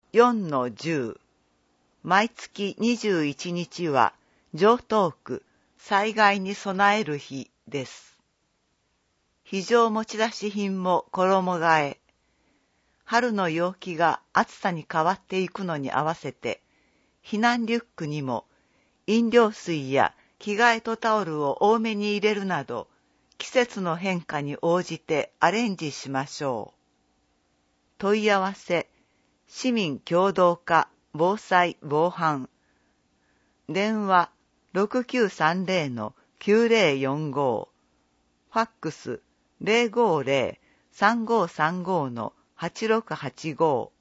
4-10毎月21日は常套句災害に備える日です。非常持ち出し品も衣替え。春の陽気が暑さに変わっていくのに合わせて、避難リュックにも飲料水や着替えとタオルを多めに入れるなど、季節の変化に応じてアレンジしましょう。問い合わせ、市民協働課防災防犯。電話6930-9045。ファックス050-3535-8685。